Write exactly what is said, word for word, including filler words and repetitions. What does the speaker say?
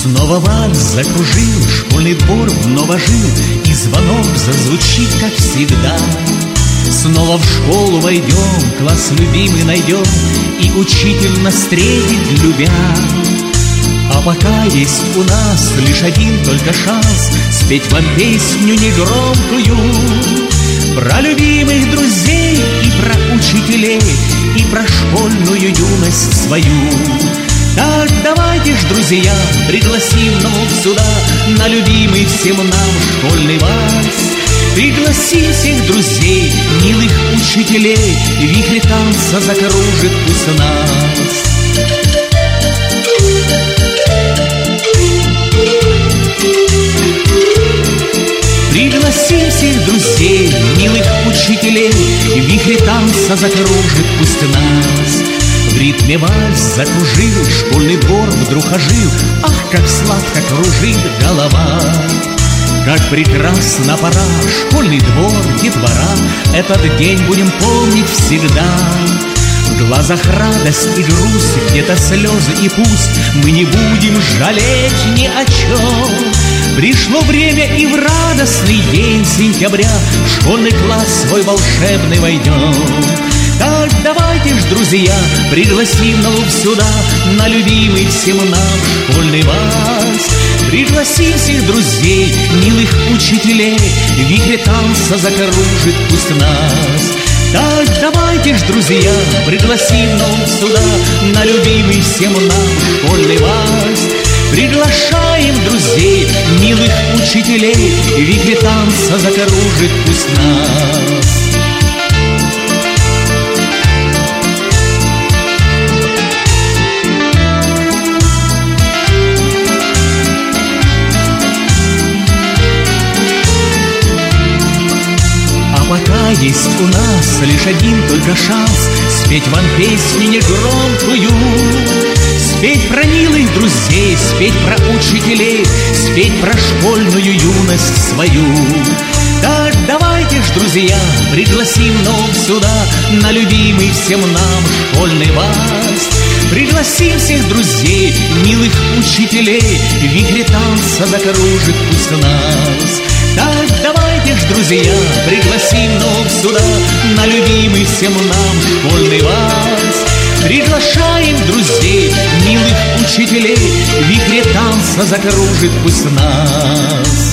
Снова вальс закружил, школьный двор вновь ожил, и звонок зазвучит, как всегда. Снова в школу войдем, класс любимый найдем, и учитель нас встретит, любя. А пока есть у нас лишь один только шанс спеть вам песню негромкую про любимых друзей и про учителей, и про школьную юность свою. Так давайте ж, друзья, пригласим вновь сюда на любимый всем нам школьный вальс. Пригласим всех друзей, милых учителей, в вихре танца закружит пусть нас. Пригласим всех друзей, милых учителей, в вихре танца закружит пусть нас. В ритме вальс закружил, школьный двор вдруг ожил, ах, как сладко кружит голова. Как прекрасна пора, школьный двор, детвора, этот день будем помнить всегда. В глазах радость и грусть, где-то слезы, и пусть мы не будем жалеть ни о чем. Пришло время, и в радостный день сентября в школьный класс свой волшебный войдем. Так давайте ж, друзья, пригласим вновь сюда на любимый всем нам школьный вальс. Пригласим всех друзей, милых учителей, в вихре танца закружит пусть нас. Так давайте ж, друзья, пригласим вновь сюда на любимый всем нам школьный вальс. Приглашаем друзей, милых учителей, в вихре танца закружит пусть нас. Пока есть у нас лишь один только шанс спеть вам песню негромкую, спеть про милых друзей, спеть про учителей, спеть про школьную юность свою. Так давайте ж, друзья, пригласим вновь сюда на любимый всем нам школьный вальс. Пригласим всех друзей, милых учителей, в вихре танца закружит пусть нас. Так давайте ж, друзья, пригласим вновь сюда на любимый всем нам школьный вальс. Приглашаем друзей, милых учителей, в вихре танца закружит пусть нас.